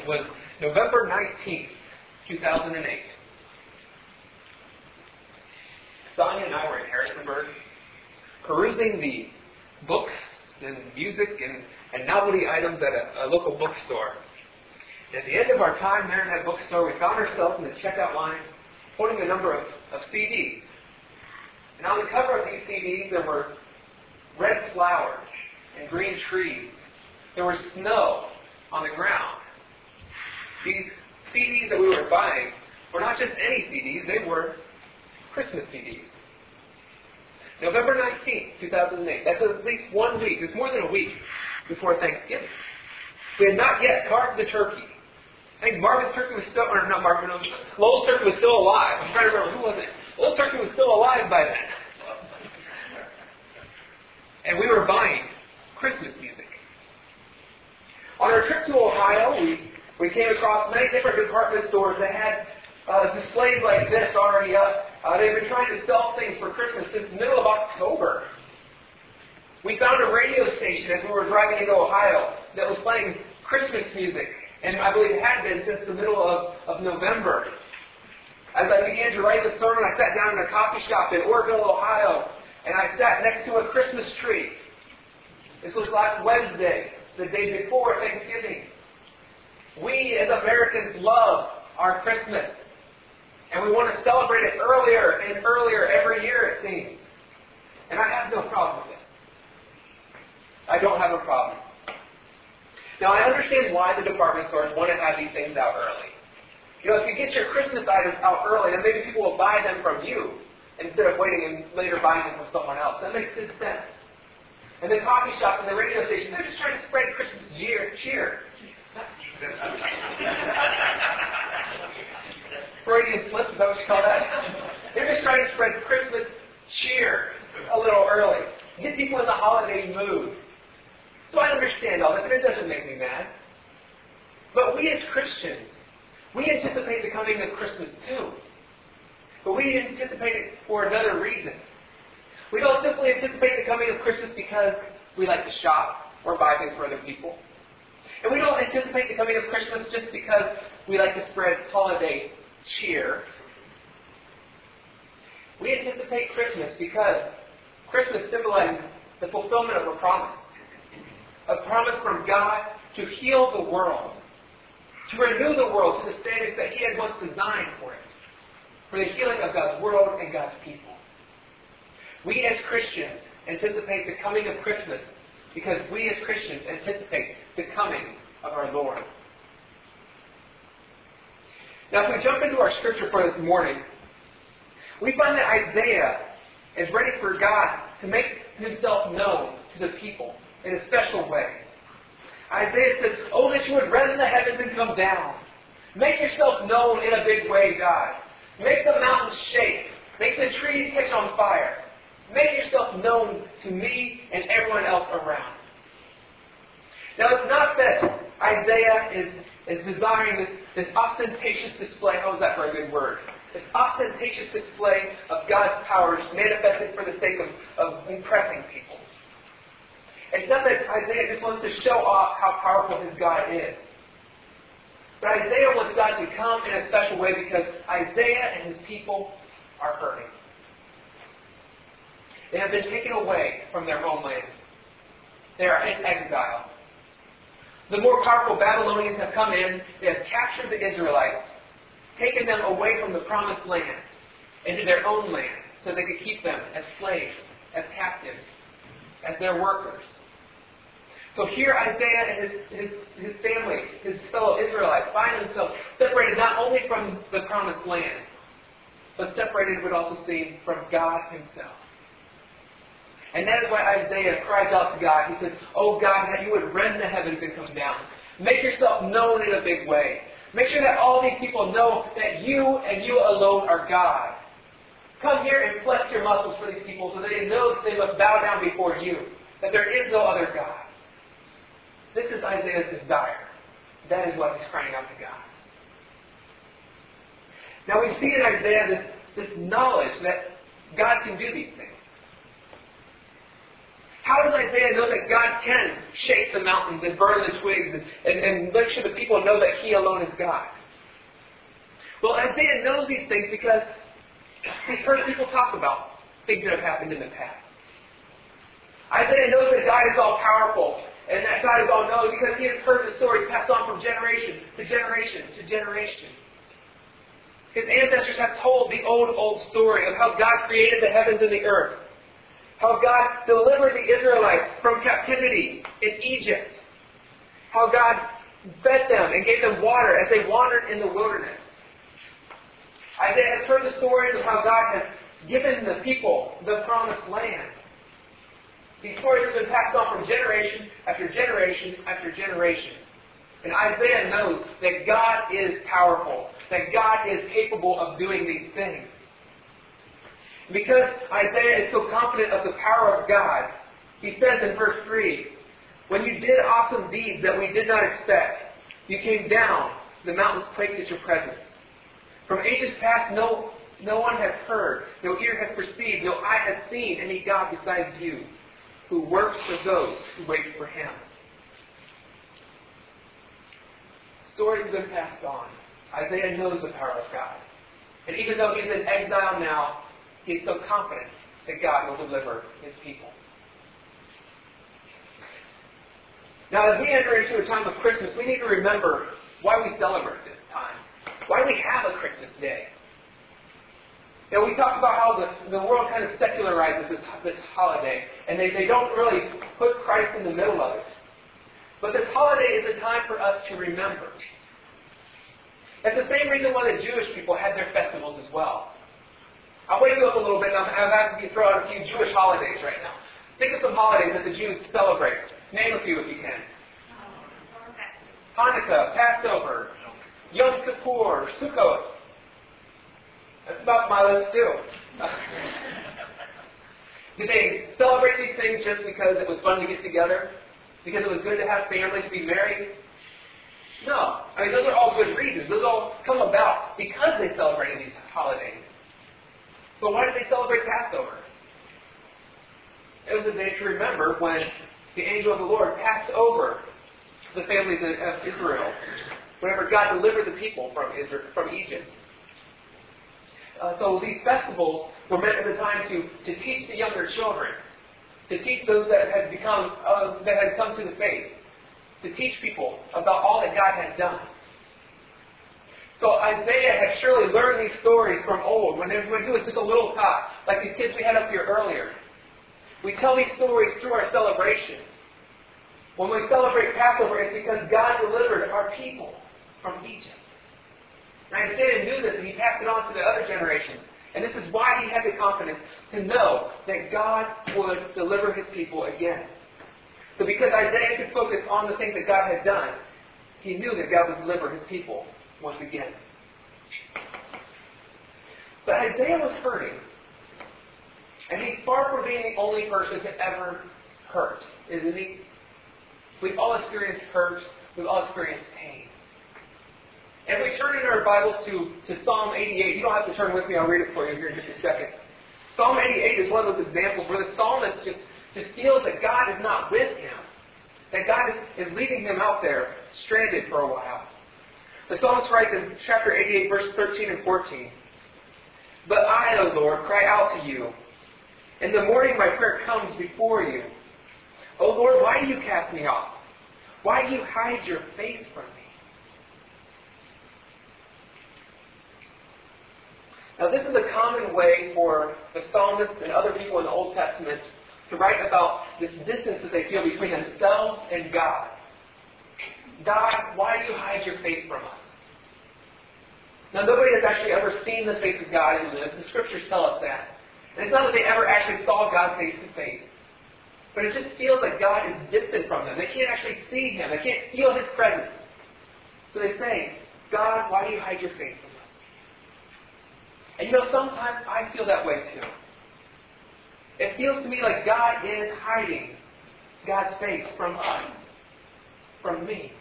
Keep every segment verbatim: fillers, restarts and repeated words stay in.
It was November nineteenth, two thousand eight. Sonia and I were in Harrisonburg, perusing the books and music and, and novelty items at a, a local bookstore. At the end of our time there in that bookstore, we found ourselves in the checkout line holding a number of, of C Ds. And on the cover of these C Ds, there were red flowers and green trees. There was snow on the ground. These C Ds that we were buying were not just any C Ds, they were Christmas C Ds. November nineteenth, two thousand eight. That's at least one week. It's more than a week before Thanksgiving. We had not yet carved the turkey. I think Marvin's turkey was still, or not Marvin, no, Lowell's turkey was still alive. I'm trying to remember, who was it? Lowell's turkey was still alive by then. And we were buying Christmas music. On our trip to Ohio, we, we came across many different department stores that had uh, displays like this already up. Uh, they've been trying to sell things for Christmas since the middle of October. We found a radio station as we were driving into Ohio that was playing Christmas music. And I believe it had been since the middle of, of November. As I began to write the sermon, I sat down in a coffee shop in Orrville, Ohio, and I sat next to a Christmas tree. This was last Wednesday, the day before Thanksgiving. We as Americans love our Christmas. And we want to celebrate it earlier and earlier every year, it seems. And I have no problem with this. I don't have a problem. Now, I understand why the department stores want to have these things out early. You know, if you get your Christmas items out early, then maybe people will buy them from you instead of waiting and later buying them from someone else. That makes good sense. And the coffee shops and the radio station, they're just trying to spread Christmas cheer. cheer. Freudian slip, is that what you call that? They're just trying to spread Christmas cheer a little early. Get people in the holiday mood. So I understand all this, and it doesn't make me mad. But we as Christians, we anticipate the coming of Christmas too. But we anticipate it for another reason. We don't simply anticipate the coming of Christmas because we like to shop or buy things for other people. And we don't anticipate the coming of Christmas just because we like to spread holiday cheer. We anticipate Christmas because Christmas symbolizes the fulfillment of a promise. A promise from God to heal the world, to renew the world to the standards that He had once designed for it, for the healing of God's world and God's people. We as Christians anticipate the coming of Christmas because we as Christians anticipate the coming of our Lord. Now, if we jump into our scripture for this morning, we find that Isaiah is ready for God to make Himself known to the people in a special way. Isaiah says, "Oh, that you would rend the heavens and come down. Make yourself known in a big way, God. Make the mountains shake. Make the trees catch on fire. Make yourself known to me and everyone else around." Now, it's not that Isaiah is, is desiring this, this ostentatious display. How is that for a good word? This ostentatious display of God's power just manifested for the sake of, of impressing people. It's not that Isaiah just wants to show off how powerful his God is. But Isaiah wants God to come in a special way because Isaiah and his people are hurting. They have been taken away from their homeland. They are in exile. The more powerful Babylonians have come in. They have captured the Israelites, taken them away from the promised land into their own land so they could keep them as slaves, as captives, as their workers. So here Isaiah and his, his, his family, his fellow Israelites, find themselves separated not only from the promised land, but separated would also seem from God Himself. And that is why Isaiah cries out to God. He says, "Oh God, that you would rend the heavens and come down. Make yourself known in a big way. Make sure that all these people know that you and you alone are God. Come here and flex your muscles for these people so that they know that they must bow down before you, that there is no other God." This is Isaiah's desire. That is why he's crying out to God. Now we see in Isaiah this, this knowledge that God can do these things. How does Isaiah know that God can shake the mountains and burn the twigs and, and, and make sure the people know that He alone is God? Well, Isaiah knows these things because he's heard people talk about things that have happened in the past. Isaiah knows that God is all-powerful and that God is all-knowing because he has heard the stories passed on from generation to generation to generation. His ancestors have told the old, old story of how God created the heavens and the earth. How God delivered the Israelites from captivity in Egypt. How God fed them and gave them water as they wandered in the wilderness. Isaiah has heard the stories of how God has given the people the promised land. These stories have been passed on from generation after generation after generation. And Isaiah knows that God is powerful, that God is capable of doing these things. Because Isaiah is so confident of the power of God, he says in verse three, when you did awesome deeds that we did not expect, you came down, the mountains quaked at your presence. From ages past, no, no one has heard, no ear has perceived, no eye has seen any God besides you, who works for those who wait for Him. Stories have been passed on. Isaiah knows the power of God. And even though he's in exile now, he's so confident that God will deliver His people. Now, as we enter into a time of Christmas, we need to remember why we celebrate this time. Why we have a Christmas day. You know, we talk about how the, the world kind of secularizes this, this holiday, and they, they don't really put Christ in the middle of it. But this holiday is a time for us to remember. It's the same reason why the Jewish people had their festivals as well. I'll wake you up a little bit, and I'm asking you to throw out a few Jewish holidays right now. Think of some holidays that the Jews celebrate. Name a few if you can. Hanukkah, Passover, Yom Kippur, Sukkot. That's about my list too. Did they celebrate these things just because it was fun to get together? Because it was good to have family, to be married? No. I mean, those are all good reasons. Those all come about because they celebrated these holidays. But why did they celebrate Passover? It was a day to remember when the angel of the Lord passed over the families of Israel, whenever God delivered the people from Israel, from Egypt. Uh, so these festivals were meant at the time to, to teach the younger children, to teach those that had become uh, that had come to the faith, to teach people about all that God had done. So Isaiah had surely learned these stories from old, when, it, when he was just a little tot, like these kids we had up here earlier. We tell these stories through our celebrations. When we celebrate Passover, it's because God delivered our people from Egypt. And Isaiah knew this, and he passed it on to the other generations. And this is why he had the confidence to know that God would deliver His people again. So because Isaiah could focus on the things that God had done, he knew that God would deliver His people once again. But Isaiah was hurting. And he's far from being the only person to ever hurt, isn't he? We've all experienced hurt. We've all experienced pain. As we turn in our Bibles to, to Psalm eighty-eight, you don't have to turn with me, I'll read it for you here in just a second. Psalm eighty-eight is one of those examples where the psalmist just, just feels that God is not with him. That God is, is leaving him out there, stranded for a while. The psalmist writes in chapter eighty-eight, verse thirteen and fourteen, "But I, O Lord, cry out to you. In the morning my prayer comes before you. O Lord, why do you cast me off? Why do you hide your face from me?" Now this is a common way for the psalmist and other people in the Old Testament to write about this distance that they feel between themselves and God. God, why do you hide your face from us? Now nobody has actually ever seen the face of God and lived. The Scriptures tell us that. And it's not that they ever actually saw God face to face. But it just feels like God is distant from them. They can't actually see Him. They can't feel His presence. So they say, God, why do you hide your face from us? And you know, sometimes I feel that way too. It feels to me like God is hiding God's face from us, from me.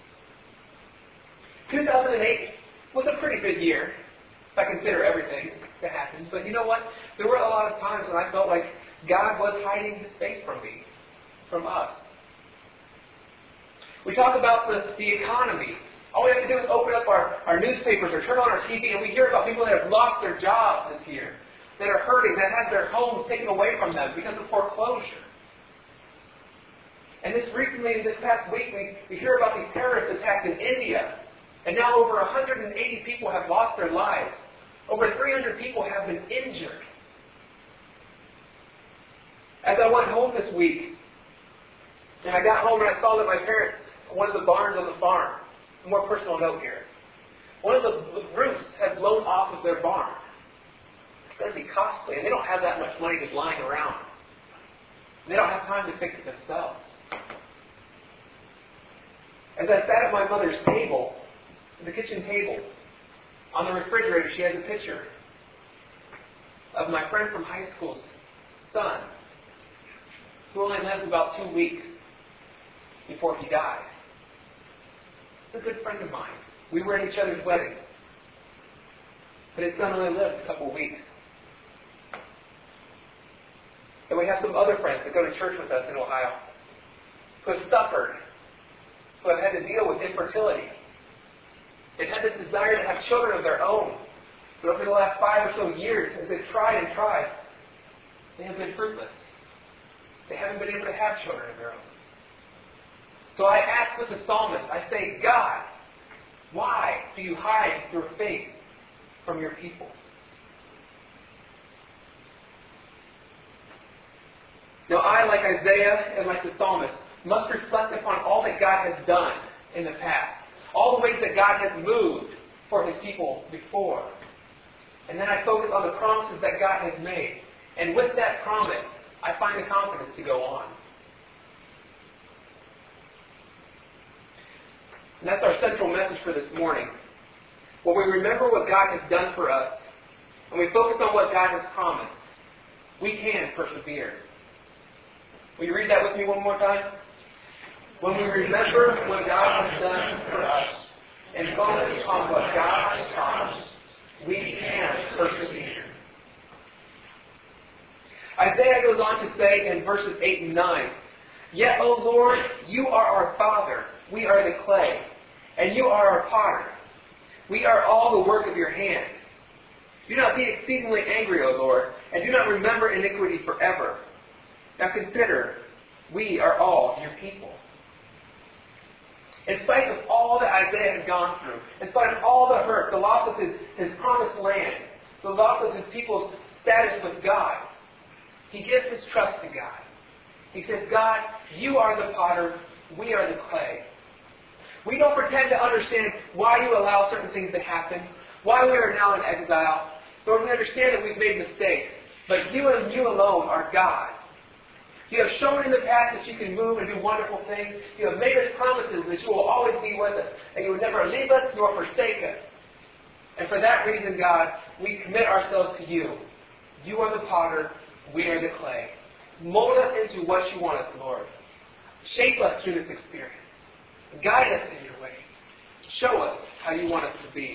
two thousand eight was a pretty good year, if I consider everything that happened. But you know what? There were a lot of times when I felt like God was hiding His face from me. from us. We talk about the, the economy. All we have to do is open up our, our newspapers or turn on our T V and we hear about people that have lost their jobs this year, that are hurting, that have their homes taken away from them because of foreclosure. And this recently, this past week, we, we hear about these terrorist attacks in India. And now over one hundred eighty people have lost their lives. Over three hundred people have been injured. As I went home this week, and I got home and I saw that my parents, one of the barns on the farm, a more personal note here, one of the roofs had blown off of their barn. It's going to be costly, and they don't have that much money just lying around. They don't have time to fix it themselves. As I sat at my mother's table, the kitchen table, on the refrigerator she has a picture of my friend from high school's son, who only lived about two weeks before he died. It's a good friend of mine. We were at each other's weddings. But his son only lived a couple of weeks. And we have some other friends that go to church with us in Ohio who have suffered, who have had to deal with infertility. They've had this desire to have children of their own. But over the last five or so years, as they've tried and tried, they have been fruitless. They haven't been able to have children of their own. So I ask with the psalmist, I say, God, why do you hide your face from your people? Now I, like Isaiah and like the psalmist, must reflect upon all that God has done in the past. All the ways that God has moved for His people before. And then I focus on the promises that God has made. And with that promise, I find the confidence to go on. And that's our central message for this morning. When we remember what God has done for us, and we focus on what God has promised, we can persevere. Will you read that with me one more time? When we remember what God has done for us, and focus on what God has promised, we can persevere. Isaiah goes on to say in verses eight and nine, Yet, O Lord, you are our Father, we are the clay, and you are our potter. We are all the work of your hand. Do not be exceedingly angry, O Lord, and do not remember iniquity forever. Now consider, we are all your people. In spite of all that Isaiah had gone through, in spite of all the hurt, the loss of his, his promised land, the loss of his people's status with God, he gives his trust to God. He says, God, you are the potter, we are the clay. We don't pretend to understand why you allow certain things to happen, why we are now in exile. Lord, we understand that we've made mistakes, but you and you alone are God. You have shown in the past that you can move and do wonderful things. You have made us promises that you will always be with us, and you will never leave us nor forsake us. And for that reason, God, we commit ourselves to you. You are the potter, we are the clay. Mold us into what you want us, Lord. Shape us through this experience. Guide us in your way. Show us how you want us to be.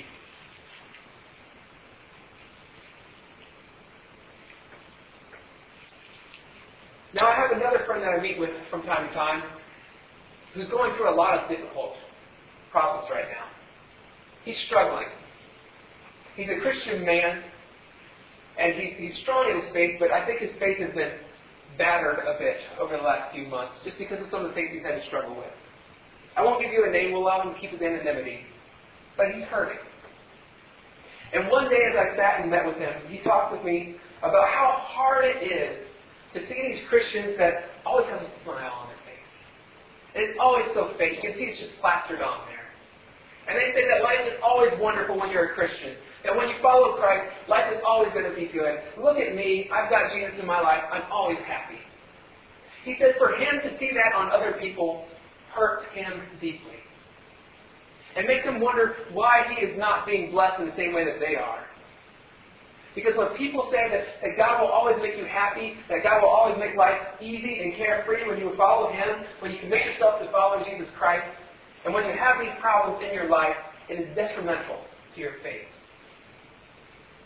Now, I have another friend that I meet with from time to time who's going through a lot of difficult problems right now. He's struggling. He's a Christian man, and he, he's strong in his faith, but I think his faith has been battered a bit over the last few months just because of some of the things he's had to struggle with. I won't give you a name. We'll allow him to keep his anonymity. But he's hurting. And one day as I sat and met with him, he talked with me about how hard it is to see these Christians that always have a smile on their face. And it's always so fake. You can see it's just plastered on there. And they say that life is always wonderful when you're a Christian. That when you follow Christ, life is always going to be good. Look at me. I've got Jesus in my life. I'm always happy. He says for him to see that on other people hurts him deeply. And makes him wonder why he is not being blessed in the same way that they are. Because when people say that, that God will always make you happy, that God will always make life easy and carefree when you follow Him, when you commit yourself to following Jesus Christ, and when you have these problems in your life, it is detrimental to your faith.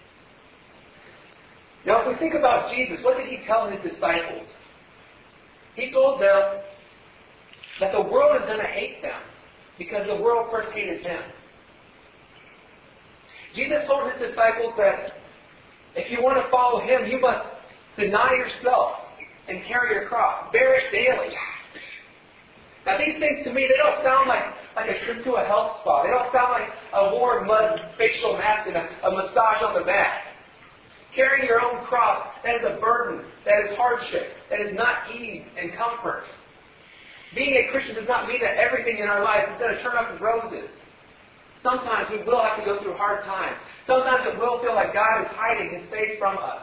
Now, if we think about Jesus, what did He tell His disciples? He told them that the world is going to hate them because the world first hated him. Jesus told his disciples that if you want to follow him, you must deny yourself and carry your cross. Bear it daily. Now these things to me, they don't sound like, like a trip to a health spa. They don't sound like a warm mud facial mask and a, a massage on the back. Carrying your own cross, that is a burden. That is hardship. That is not ease and comfort. Being a Christian does not mean that everything in our lives is going to turn up as roses. Sometimes we will have to go through hard times. Sometimes it will feel like God is hiding his face from us.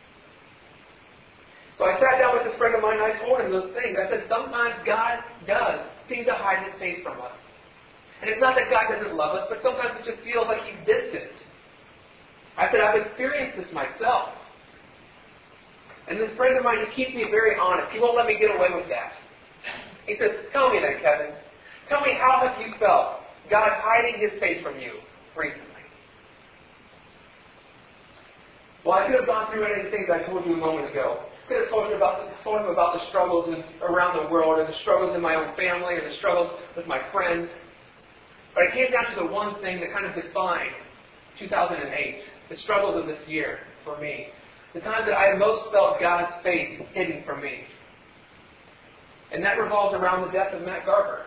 So I sat down with this friend of mine and I told him those things. I said, sometimes God does seem to hide his face from us. And it's not that God doesn't love us, but sometimes it just feels like he's distant. I said, I've experienced this myself. And this friend of mine, he keeps me very honest. He won't let me get away with that. He says, tell me then, Kevin. Tell me, how have you felt God hiding his face from you recently? Well, I could have gone through any of the things I told you a moment ago. I could have told, you about the, told him about the struggles in, around the world, or the struggles in my own family, or the struggles with my friends. But it came down to the one thing that kind of defined two thousand eight, the struggles of this year for me. The time that I most felt God's face hidden from me. And that revolves around the death of Matt Garber.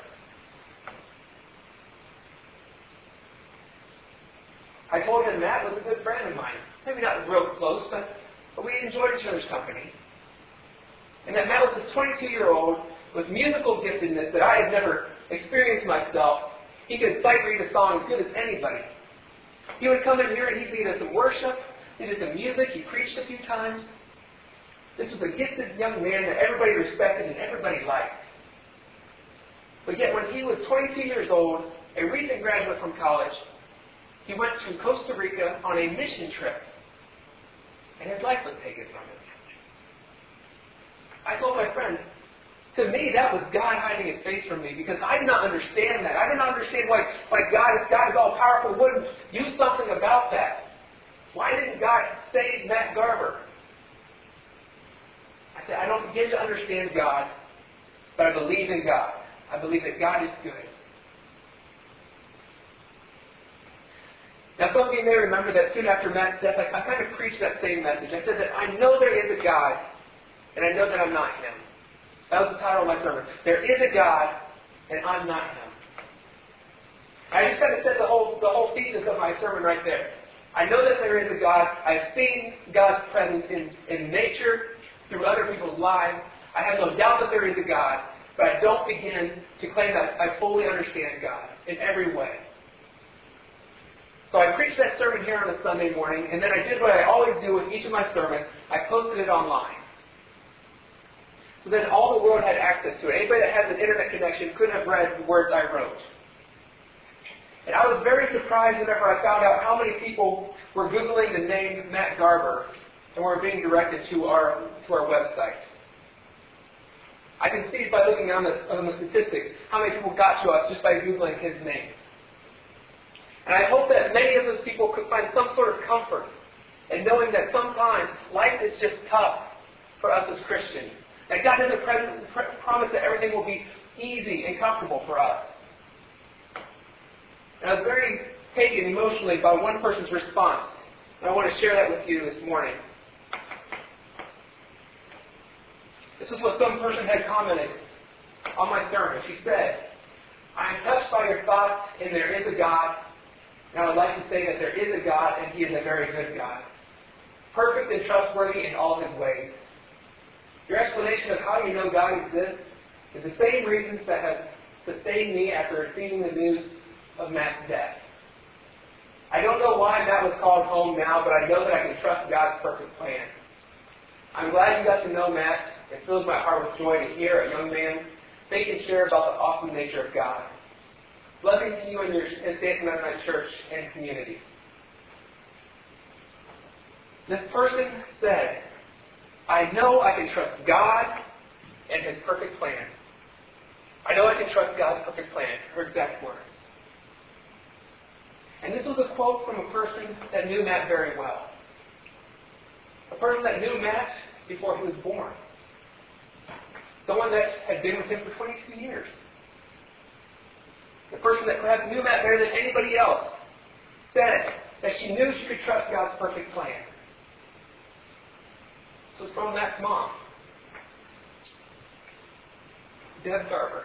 I told him Matt was a good friend of mine. Maybe not real close, but, but we enjoyed each other's company. And that Matt was this twenty-two-year-old with musical giftedness that I had never experienced myself. He could sight read a song as good as anybody. He would come in here and he'd lead us in worship, lead us in music. He preached a few times. This was a gifted young man that everybody respected and everybody liked. But yet when he was twenty-two years old, a recent graduate from college, he went to Costa Rica on a mission trip. And his life was taken from him. I told my friend, to me that was God hiding his face from me because I did not understand that. I did not understand why, why God, if God is all powerful, wouldn't do something about that. Why didn't God save Matt Garber? I said, I don't begin to understand God, but I believe in God. I believe that God is good. Now, some of you may remember that soon after Matt's death, I, I kind of preached that same message. I said that I know there is a God, and I know that I'm not him. That was the title of my sermon. There is a God, and I'm not him. I just kind of said the whole, the whole thesis of my sermon right there. I know that there is a God. I've seen God's presence in, in nature, through other people's lives. I have no doubt that there is a God, but I don't begin to claim that I fully understand God in every way. So I preached that sermon here on a Sunday morning, and then I did what I always do with each of my sermons. I posted it online. So then all the world had access to it. Anybody that has an internet connection could have read the words I wrote. And I was very surprised whenever I found out how many people were Googling the name Matt Garber and were being directed to our to our website. I can see by looking on the, on the statistics how many people got to us just by Googling his name. And I hope that many of those people could find some sort of comfort in knowing that sometimes life is just tough for us as Christians. That God doesn't present, pr- promise that everything will be easy and comfortable for us. And I was very taken emotionally by one person's response. And I want to share that with you this morning. This is what some person had commented on my sermon. She said, I am touched by your thoughts, and there is a God. And I would like to say that there is a God, and He is a very good God. Perfect and trustworthy in all His ways. Your explanation of how you know God exists is the same reasons that have sustained me after receiving the news of Matt's death. I don't know why Matt was called home now, but I know that I can trust God's perfect plan. I'm glad you got to know Matt. It fills my heart with joy to hear a young man think and share about the awesome nature of God. Blessings to you and your and Stanton Mennonite Church and community. This person said, I know I can trust God and His perfect plan. I know I can trust God's perfect plan. Her exact words. And this was a quote from a person that knew Matt very well. A person that knew Matt before he was born. Someone that had been with him for twenty-two years. The person that perhaps knew Matt better than anybody else said that she knew she could trust God's perfect plan. So it's from Matt's mom, Deb Garber.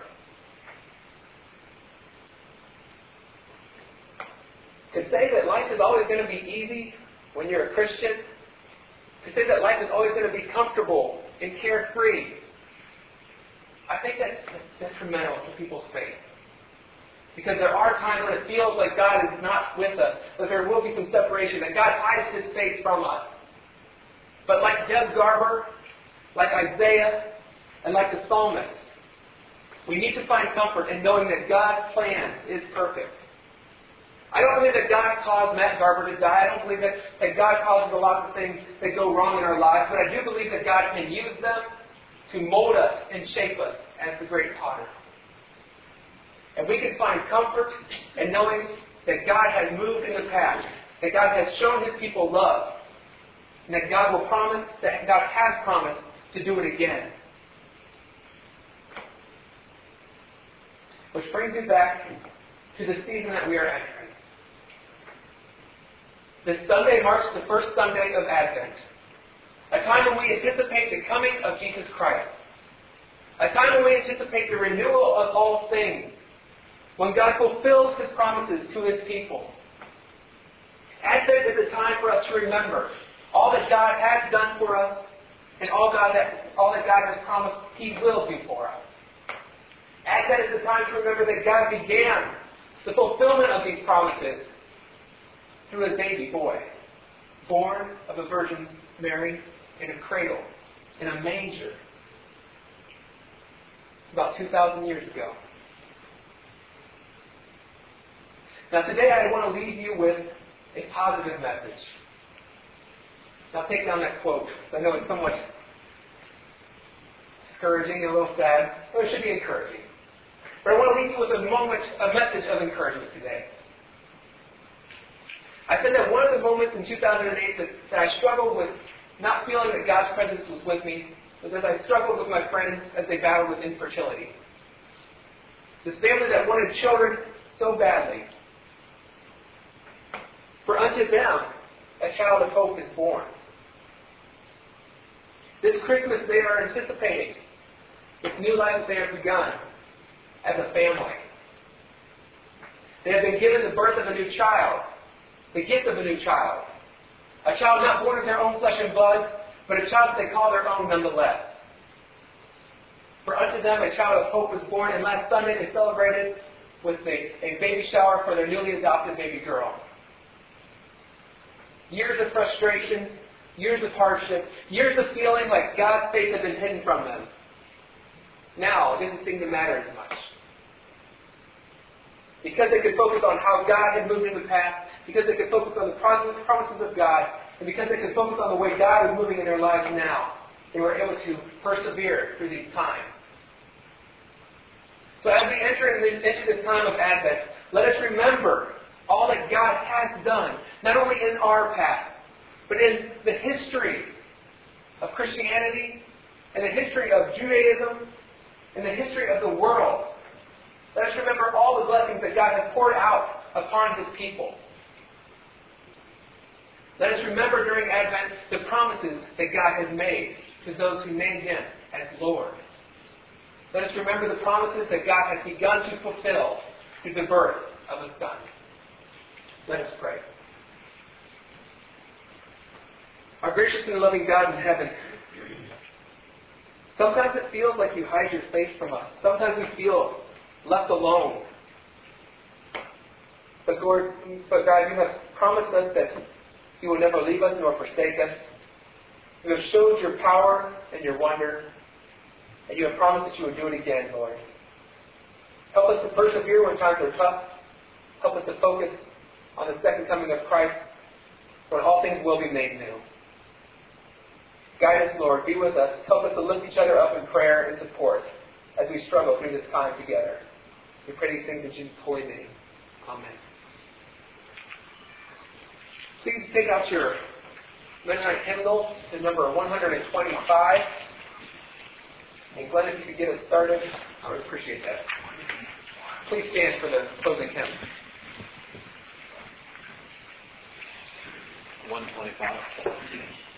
To say that life is always going to be easy when you're a Christian, to say that life is always going to be comfortable and carefree, I think that's, that's detrimental to people's faith. Because there are times when it feels like God is not with us, that there will be some separation, that God hides His face from us. But like Deb Garber, like Isaiah, and like the psalmist, we need to find comfort in knowing that God's plan is perfect. I don't believe that God caused Matt Garber to die. I don't believe that, that God causes a lot of things that go wrong in our lives. But I do believe that God can use them to mold us and shape us as the great potter. And we can find comfort in knowing that God has moved in the past, that God has shown His people love, and that God will promise, that God has promised to do it again. Which brings me back to the season that we are entering. This Sunday marks the first Sunday of Advent, a time when we anticipate the coming of Jesus Christ, a time when we anticipate the renewal of all things, when God fulfills His promises to His people. Advent is a time for us to remember all that God has done for us and all, God that, all that God has promised He will do for us. Advent is a time to remember that God began the fulfillment of these promises through a baby boy, born of a Virgin Mary in a cradle, in a manger, about two thousand years ago. Now today I want to leave you with a positive message. Now take down that quote. I know it's somewhat discouraging and a little sad, but it should be encouraging. But I want to leave you with a moment, a message of encouragement today. I said that one of the moments in two thousand eight that, that I struggled with not feeling that God's presence was with me was as I struggled with my friends as they battled with infertility. This family that wanted children so badly. For unto them a child of hope is born. This Christmas they are anticipating this new life that they have begun as a family. They have been given the birth of a new child, the gift of a new child. A child not born of their own flesh and blood, but a child that they call their own nonetheless. For unto them a child of hope was born, and last Sunday they celebrated with a, a baby shower for their newly adopted baby girl. Years of frustration, years of hardship, years of feeling like God's face had been hidden from them. Now it didn't seem to matter as much. Because they could focus on how God had moved in the past, because they could focus on the promises of God, and because they could focus on the way God was moving in their lives now, they were able to persevere through these times. So as we enter into this time of Advent, let us remember all that God has done, not only in our past, but in the history of Christianity, and the history of Judaism, and the history of the world. Let us remember all the blessings that God has poured out upon His people. Let us remember during Advent the promises that God has made to those who name Him as Lord. Let us remember the promises that God has begun to fulfill through the birth of His Son. Let us pray. Our gracious and loving God in heaven, sometimes it feels like you hide your face from us. Sometimes we feel left alone. But Lord, but God, you have promised us that you will never leave us nor forsake us. You have showed your power and your wonder, and you have promised that you will do it again, Lord. Help us to persevere when times are tough. Help us to focus on the second coming of Christ, when all things will be made new. Guide us, Lord. Be with us. Help us to lift each other up in prayer and support as we struggle through this time together. We pray these things in Jesus' holy name. Amen. Please take out your Mennonite hymnal to number one twenty-five. And Glenn, if you could get us started, I would appreciate that. Please stand for the closing hymn. one twenty-five.